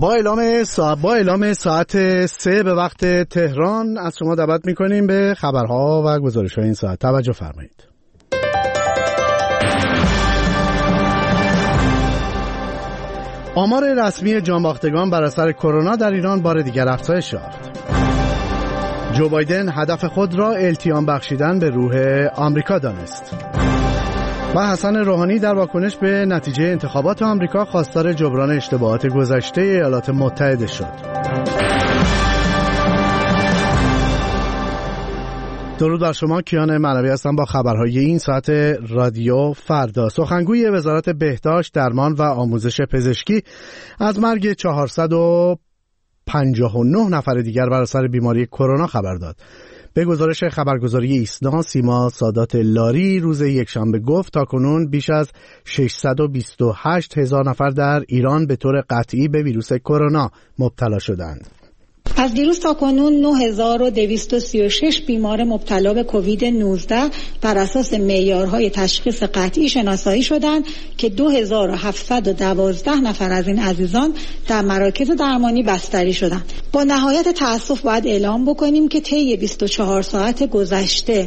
با اعلام ساعت 3 به وقت تهران از شما دعوت می‌کنیم به خبرها و گزارش‌های این ساعت. توجه فرمایید. آمار رسمی جانباختگان بر اثر کرونا در ایران بار دیگر افزایش یافت. جو بایدن هدف خود را التیام بخشیدن به روح آمریکا دانست. و حسن روحانی در واکنش به نتیجه انتخابات آمریکا خواستار جبران اشتباهات گذشته ایالات متحده شد. درود بر شما، کیان معنوی هستم با خبرهای این ساعت رادیو فردا. سخنگوی وزارت بهداشت، درمان و آموزش پزشکی از مرگ 459 نفر دیگر بر اثر بیماری کرونا خبر داد. به گزارش خبرگزاری ایسنا، سیما سادات لاری روز یکشنبه گفت تاکنون بیش از 628,000 نفر در ایران به طور قطعی به ویروس کرونا مبتلا شدند. از دیروز تا کنون 9236 بیمار مبتلا به کووید 19 بر اساس معیارهای تشخیص قطعی شناسایی شدند که 2712 نفر از این عزیزان در مراکز درمانی بستری شدند. با نهایت تأسف باید اعلام بکنیم که طی 24 ساعت گذشته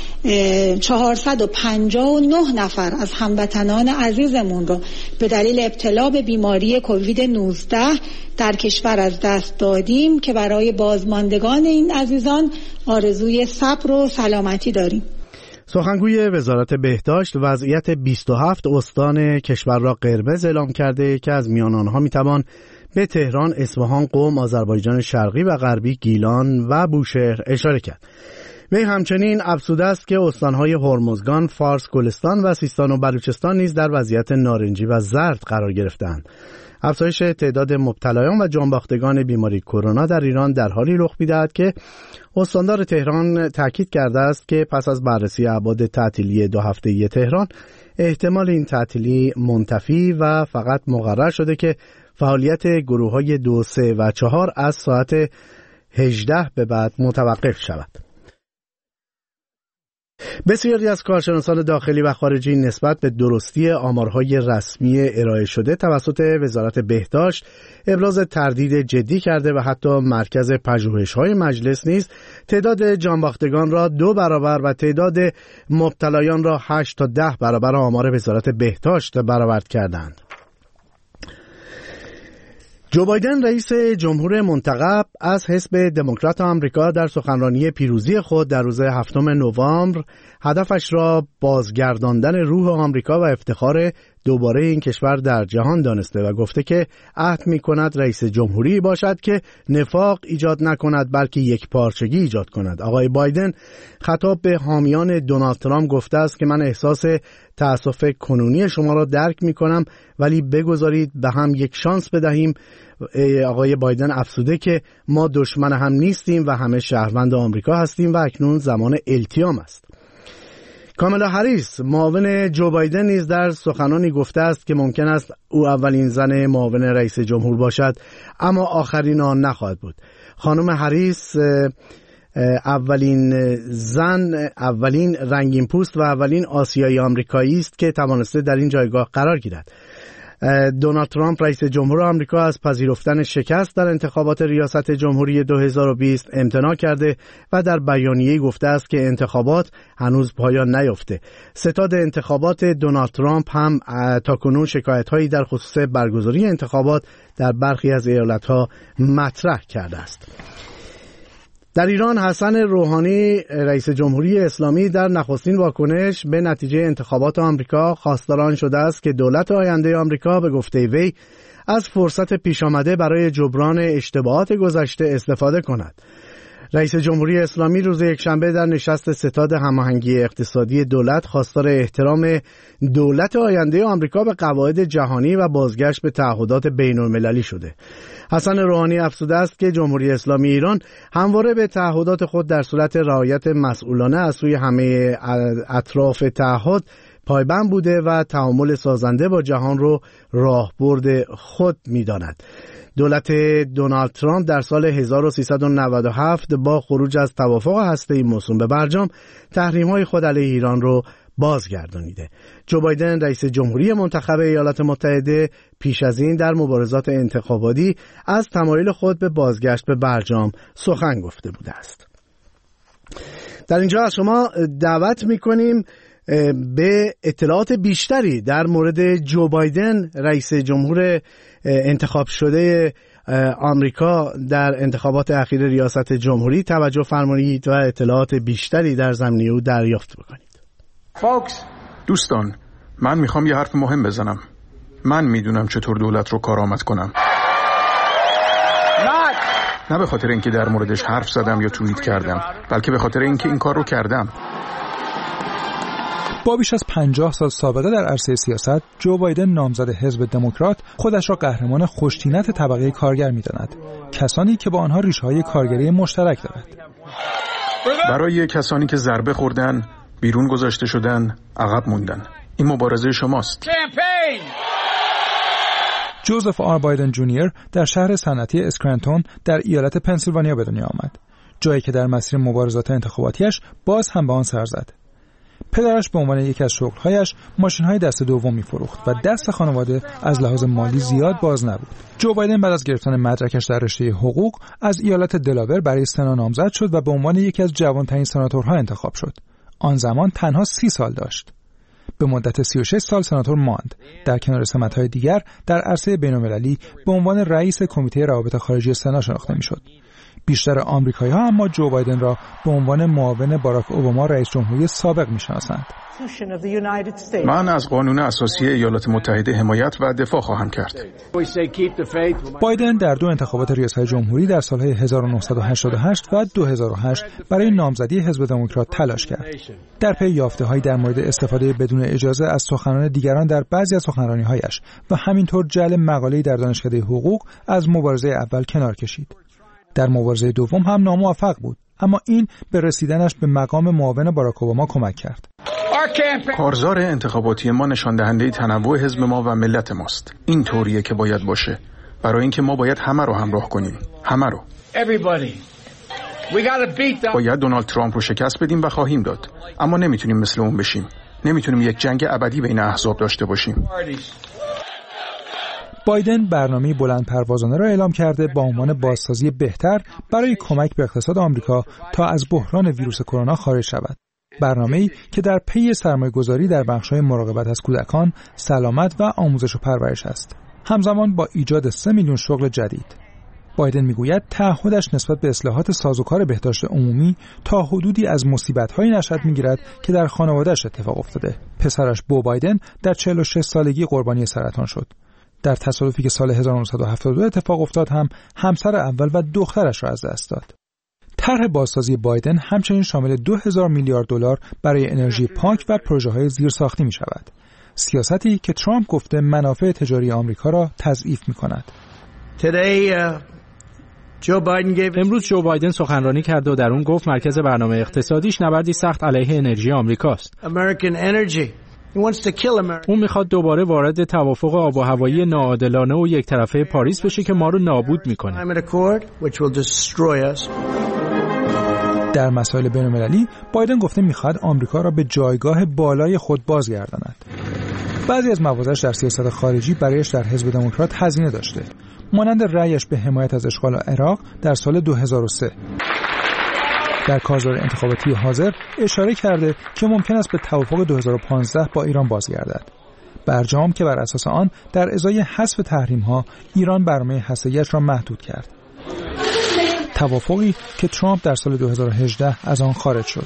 459 نفر از هموطنان عزیزمون رو به دلیل ابتلا به بیماری کووید 19 در کشور از دست دادیم که برای بازماندگان این عزیزان آرزوی صبر و سلامتی داریم. سخنگوی وزارت بهداشت وضعیت 27 استان کشور را قرمز اعلام کرده که از میان آنها میتوان به تهران، اصفهان، قم، آذربایجان شرقی و غربی، گیلان و بوشهر اشاره کرد. وی همچنین افزوده است که استانهای هرمزگان، فارس، گلستان و سیستان و بلوچستان نیز در وضعیت نارنجی و زرد قرار گرفتند. افزایش تعداد مبتلایان و جانباختگان بیماری کرونا در ایران در حالی رخ می‌دهد که استاندار تهران تاکید کرده است که پس از بررسی ابعاد تعطیلی 2 هفته‌ای تهران، احتمال این تعطیلی منتفی و فقط مقرر شده که فعالیت گروه‌های 2، 3 و 4 از ساعت 18 به بعد متوقف شود. بسیاری از کارشناسان داخلی و خارجی نسبت به درستی آمارهای رسمی ارائه شده توسط وزارت بهداشت ابراز تردید جدی کرده و حتی مرکز پژوهش‌های مجلس نیز تعداد جانباختگان را 2 برابر و تعداد مبتلایان را 8 تا 10 برابر آمار وزارت بهداشت برآورد کردند. جو بایدن رئیس جمهور منتخب از حزب دموکرات آمریکا در سخنرانی پیروزی خود در روز 7 نوامبر هدفش را بازگرداندن روح آمریکا و افتخار دوباره این کشور در جهان دانسته و گفته که عهد می‌کند رئیس جمهوری باشد که نفاق ایجاد نکند بلکه یک پارچگی ایجاد کند. آقای بایدن خطاب به حامیان دونالد ترامپ گفته است که من احساس تأسف کنونی شما را درک می‌کنم ولی بگذارید به هم یک شانس بدهیم. آقای بایدن افزوده که ما دشمن هم نیستیم و همه شهروند آمریکا هستیم و اکنون زمان التیام است. کامالا هریس معاون جو بایدن نیز در سخنانی گفته است که ممکن است او اولین زن معاون رئیس جمهور باشد اما آخرین آن نخواهد بود. خانم هریس اولین زن، اولین رنگین پوست و اولین آسیایی آمریکایی است که توانسته در این جایگاه قرار گیرد. دونالد ترامپ رئیس جمهور آمریکا از پذیرفتن شکست در انتخابات ریاست جمهوری 2020 امتناع کرده و در بیانیه‌ای گفته است که انتخابات هنوز پایان نیافته. ستاد انتخابات دونالد ترامپ هم تاکنون شکایت‌هایی در خصوص برگزاری انتخابات در برخی از ایالت‌ها مطرح کرده است. در ایران حسن روحانی رئیس جمهوری اسلامی در نخستین واکنش به نتیجه انتخابات آمریکا خواستار آن شده است که دولت آینده آمریکا به گفته وی از فرصت پیش آمده برای جبران اشتباهات گذشته استفاده کند. رئیس جمهوری اسلامی روز یکشنبه در نشست ستاد هماهنگی اقتصادی دولت خواستار احترام دولت آینده آمریکا به قواعد جهانی و بازگشت به تعهدات بین‌المللی شده. حسن روحانی افزوده است که جمهوری اسلامی ایران همواره به تعهدات خود در صورت رعایت مسئولانه از سوی همه اطراف تعهد پایبند بوده و تعامل سازنده با جهان رو راهبرد خود می‌داند. دولت دونالد ترامپ در سال 1397 با خروج از توافق هسته‌ای موسوم به برجام تحریم‌های خود علیه ایران رو بازگردانیده. جو بایدن رئیس جمهوری منتخب ایالات متحده پیش از این در مبارزات انتخاباتی از تمایل خود به بازگشت به برجام سخن گفته بوده است. در اینجا از شما دعوت می‌کنیم به اطلاعات بیشتری در مورد جو بایدن رئیس جمهور انتخاب شده آمریکا در انتخابات اخیر ریاست جمهوری توجه فرمایید و اطلاعات بیشتری در زمینه او دریافت بکنید. دوستان، من میخوام یه حرف مهم بزنم. من میدونم چطور دولت رو کارآمد کنم. نه به خاطر اینکه در موردش حرف زدم یا توییت کردم، بلکه به خاطر اینکه این کار رو کردم. با بیش از 50 سال سابقه در عرصه سیاست، جو بایدن نامزد حزب دموکرات خودش را قهرمان خوش‌طینت طبقه کارگر می‌داند، کسانی که با آنها ریشه‌های کارگری مشترک دارد. برای کسانی که ضربه خوردن، بیرون گذاشته شدن، عقب موندن. این مبارزه شماست. جوزف آر بایدن جونیور در شهر صنعتی اسکرانتون در ایالت پنسیلوانیا به دنیا آمد، جایی که در مسیر مبارزات انتخاباتیش باز هم به آن سر زد. پدرش به عنوان یکی از شغل‌هایش ماشین‌های دست دوم می‌فروخت و دست خانواده از لحاظ مالی زیاد باز نبود. جو بایدن بعد از گرفتن مدرکش در رشته حقوق از ایالت دلاور برای سنا نامزد شد و به عنوان یکی از جوان‌ترین سناتورها انتخاب شد. آن زمان تنها 30 سال داشت. به مدت 36 سال سناتور ماند. در کنار سمت‌های دیگر در عرصه بین‌المللی به عنوان رئیس کمیته روابط خارجی سنا شناخته می‌شد. بیشتر آمریکایی‌ها اما جو بایدن را به عنوان معاون باراک اوباما رئیس جمهوری سابق می‌شناسند. من از قانون اساسی ایالات متحده حمایت و دفاع خواهم کرد. بایدن در دو انتخابات ریاست جمهوری در سالهای 1988 و 2008 برای نامزدی حزب دموکرات تلاش کرد. در پی یافته‌هایی در مورد استفاده بدون اجازه از سخنان دیگران در بعضی از سخنرانی‌هایش و همینطور جعل مقاله‌ای در دانشکده حقوق از مبارزه اول کنار کشید. در مبارزه دوم هم ناموفق بود، اما این به رسیدنش به مقام معاون باراک اوباما کمک کرد. کارزار انتخاباتی ما نشان دهنده تنوع حزب ما و ملت ماست. این طوریه که باید باشه. برای اینکه ما باید همه رو همراه کنیم. همه رو. باید دونالد ترامپ رو شکست بدیم و خواهیم داد. اما نمیتونیم مثل اون بشیم. نمیتونیم یک جنگ ابدی بین احزاب داشته باشیم. بایدن برنامه بلند پروازانه را اعلام کرده با عنوان بازسازی بهتر برای کمک به اقتصاد آمریکا تا از بحران ویروس کرونا خارج شود. برنامه‌ای که در پی سرمایه‌گذاری در بخش‌های مراقبت از کودکان، سلامت و آموزش و پرورش است. همزمان با ایجاد 3 میلیون شغل جدید. بایدن میگوید تعهدش نسبت به اصلاحات سازوکار بهداشت عمومی تا حدودی از مصیبت‌هایی نشأت می‌گیرد که در خانواده‌اش اتفاق افتاده. پسرش بو بایدن در 46 سالگی قربانی سرطان شد. در تصادفی که سال 1972 اتفاق افتاد هم همسر اول و دخترش را از دست داد. طرح بازسازی بایدن همچنین شامل 2000 میلیارد دلار برای انرژی پاک و پروژه‌های زیرساختی می‌شود. سیاستی که ترامپ گفته منافع تجاری آمریکا را تضعیف می‌کند. امروز جو بایدن سخنرانی کرد و در اون گفت مرکز برنامه اقتصادیش نبردی سخت علیه انرژی آمریکاست. اون میخواد دوباره وارد توافق آب و هوایی ناعادلانه و یک طرفه پاریس بشه که ما رو نابود میکنه. در مسائل بین‌المللی بایدن گفته میخواد آمریکا را به جایگاه بالای خود بازگرداند. بعضی از موازش در سیاست خارجی برایش در حزب دموکرات هزینه داشته، مانند رأیش به حمایت از اشغال عراق در سال 2003. در کارزار انتخاباتی حاضر اشاره کرده که ممکن است به توافق 2015 با ایران بازگردد. برجام که بر اساس آن در ازای حذف تحریم‌ها ایران برنامه هسته‌ای‌اش را محدود کرد. توافقی که ترامپ در سال 2018 از آن خارج شد.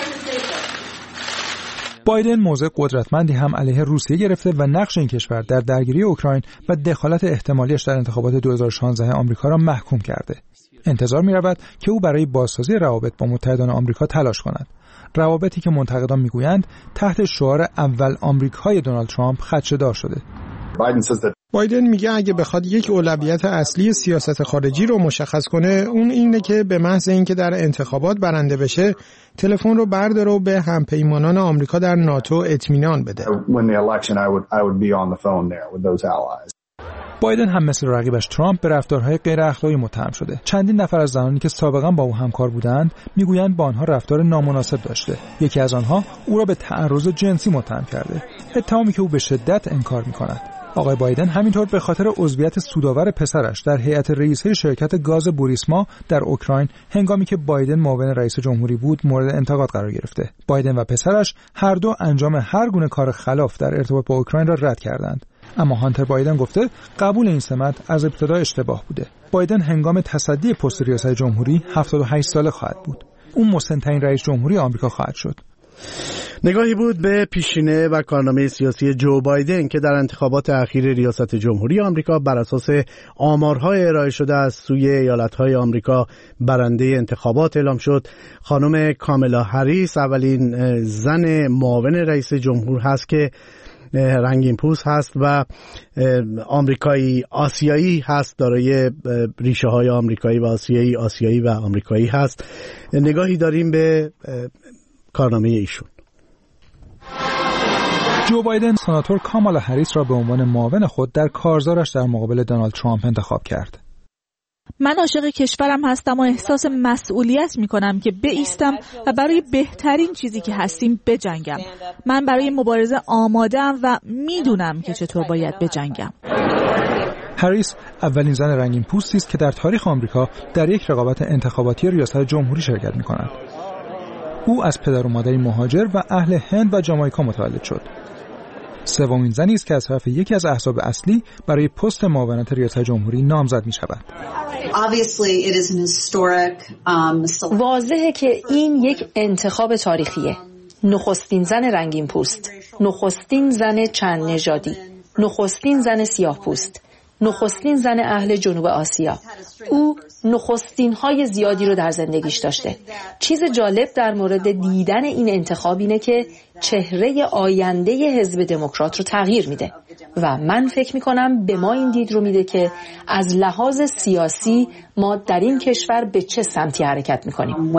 بایدن موضع قدرتمندی هم علیه روسیه گرفته و نقش این کشور در درگیری اوکراین و دخالت احتمالیش در انتخابات 2016 آمریکا را محکوم کرده. انتظار می‌رود که او برای بازسازی روابط با متحدان آمریکا تلاش کند. روابطی که منتقدان می‌گویند تحت شعار اول آمریکای دونالد ترامپ خدشه‌دار شده. بایدن میگه اگه بخواد یک اولویت اصلی سیاست خارجی رو مشخص کنه، اون اینه که به محض اینکه در انتخابات برنده بشه، تلفن رو برداره و به همپیمانان آمریکا در ناتو اطمینان بده. بایدن هم مثل رقیبش ترامپ به رفتارهای غیر اخلاقی متهم شده. چندین نفر از زنانی که سابقا با او همکار بودند میگویند با آنها رفتار نامناسب داشته. یکی از آنها او را به تعرض جنسی متهم کرده، اتهامی که او به شدت انکار می‌کند. آقای بایدن همینطور به خاطر عضویت سودآور پسرش در هیئت رئیسه شرکت گاز بوریسما در اوکراین هنگامی که بایدن معاون رئیس جمهوری بود مورد انتقاد قرار گرفته. بایدن و پسرش هر دو انجام هر گونه کار خلاف در ارتباط با اوکراین را رد کردند. اما هانتر بایدن گفته قبول این سمت از ابتدا اشتباه بوده. بایدن هنگام تصدی پست ریاست جمهوری 78 ساله خواهد بود. او مسن‌ترین رئیس جمهوری آمریکا خواهد شد. نگاهی بود به پیشینه و کارنامه سیاسی جو بایدن که در انتخابات اخیر ریاست جمهوری آمریکا بر اساس آمارهای ارائه شده از سوی ایالت‌های آمریکا برنده انتخابات اعلام شد. خانم کامالا هریس اولین زن معاون رئیس جمهور هست که رنگین پوست هست و آمریکایی آسیایی هست، دارای ریشه های آمریکایی و آسیایی و آمریکایی هست. نگاهی داریم به کارنامه ایشون. جو بایدن سناتور کامالا هریس را به عنوان معاون خود در کارزارش در مقابل دونالد ترامپ انتخاب کرد. من عاشق کشورم هستم و احساس مسئولیت میکنم که بایستم و برای بهترین چیزی که هستیم بجنگم. من برای مبارزه آماده‌ام و میدونم که چطور باید بجنگم. هریس اولین زن رنگین پوستی است که در تاریخ آمریکا در یک رقابت انتخاباتی ریاست جمهوری شرکت میکند. او از پدر و مادری مهاجر و اهل هند و جامائیکا متولد شد. سومین زنی است که از طرف یکی از احزاب اصلی برای پست معاونت ریاست جمهوری نامزد می شود. واضحه که این یک انتخاب تاریخیه. نخستین زن رنگین پوست، نخستین زن چند نژادی، نخستین زن سیاه پوست، نخستین زن اهل جنوب آسیا. او نخستین های زیادی رو در زندگیش داشته. چیز جالب در مورد دیدن این انتخاب اینه که چهره آینده حزب دموکرات رو تغییر میده و من فکر میکنم به ما این دید رو میده که از لحاظ سیاسی ما در این کشور به چه سمتی حرکت میکنیم.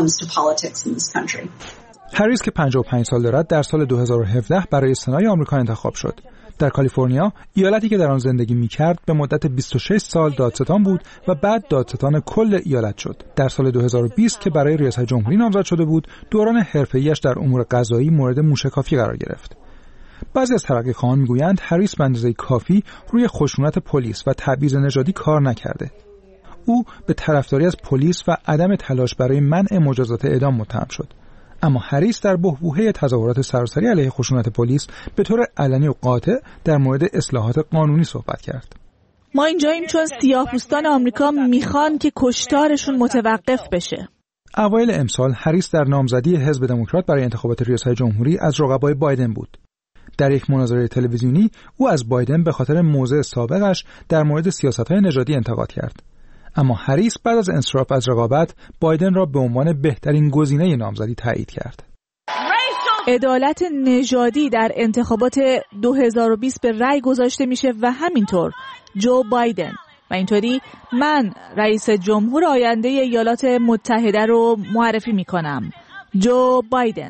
هریس که 55 سال دارد در سال 2017 برای سنای آمریکا انتخاب شد. در کالیفرنیا، ایالتی که در آن زندگی می‌کرد، به مدت 26 سال دادستان بود و بعد دادستان کل ایالت شد. در سال 2020 که برای ریاست جمهوری نامزد شده بود، دوران حرفه‌ایش در امور قضایی مورد موشکافی قرار گرفت. بعضی از ترقی‌خواهان می‌گویند هریس به اندازه کافی روی خشونت پلیس و تبعیض نژادی کار نکرده. او به طرفداری از پلیس و عدم تلاش برای منع مجازات اعدام متهم شد. اما هریس در بحبوحه تظاهرات سراسری علیه خشونت پلیس به طور علنی و قاطع در مورد اصلاحات قانونی صحبت کرد. ما اینجاییم چون سیاه‌پوستان آمریکا میخوان که کشتارشون متوقف بشه. اوایل امسال هریس در نامزدی حزب دموکرات برای انتخابات ریاست جمهوری از رقبای بایدن بود. در یک مناظره تلویزیونی او از بایدن به خاطر موضع سابقش در مورد سیاست‌های نژادی انتقاد کرد. اما هریس بعد از انصراف از رقابت بایدن را به عنوان بهترین گزینه نامزدی تایید کرد. عدالت نژادی در انتخابات 2020 به رأی گذاشته میشه و همینطور جو بایدن و اینطوری من رئیس جمهور آینده ایالات متحده رو معرفی میکنم، جو بایدن.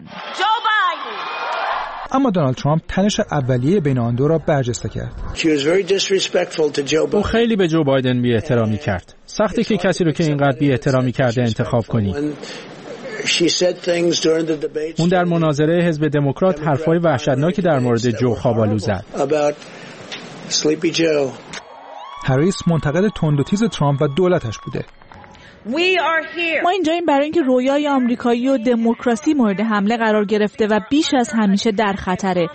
اما دونالد ترامپ تنش اولیه بین آن دو را برجسته کرد. او خیلی به جو بایدن بی‌احترامی کرد. سخته که کسی رو که اینقدر بی‌احترامی کرده انتخاب کنی. اون در مناظره حزب دموکرات حرفای وحشتناکی در مورد جو خوابالو زد. هریس منتقد تند و تیز ترامپ و دولتش بوده. ما اینجاییم برای اینکه رویای آمریکایی و دموکراسی مورد حمله قرار گرفته و بیش از همیشه در خطره.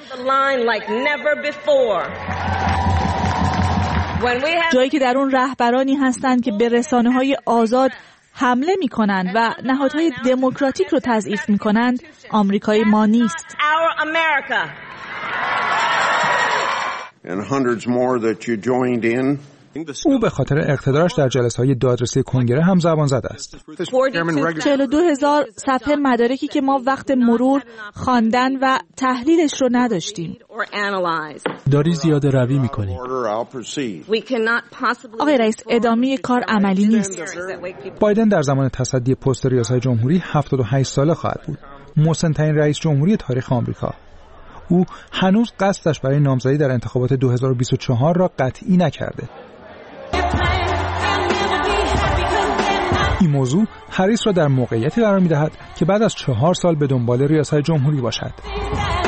جایی که در اون رهبرانی هستند که به رسانه‌های آزاد حمله می‌کنند و نهادهای دموکراتیک رو تضعیف می‌کنند، آمریکای ما نیست. او به خاطر اقتدارش در جلسه‌های دادرسی کنگره هم زبان زده است. 42,000 صفحه مدارکی که ما وقت مرور خواندن و تحلیلش رو نداشتیم. داری زیاده روی می‌کنی. آقای رئیس، ادامه کار عملی نیست. بایدن در زمان تصدی پست ریاست جمهوری 78 ساله خواهد بود. مسن‌ترین رئیس جمهوری تاریخ آمریکا. او هنوز قصدش برای نامزدی در انتخابات 2024 را قطعی نکرده. این موضوع هریس را در موقعیتی قرار می‌دهد که بعد از 4 سال به دنبال ریاست جمهوری باشد.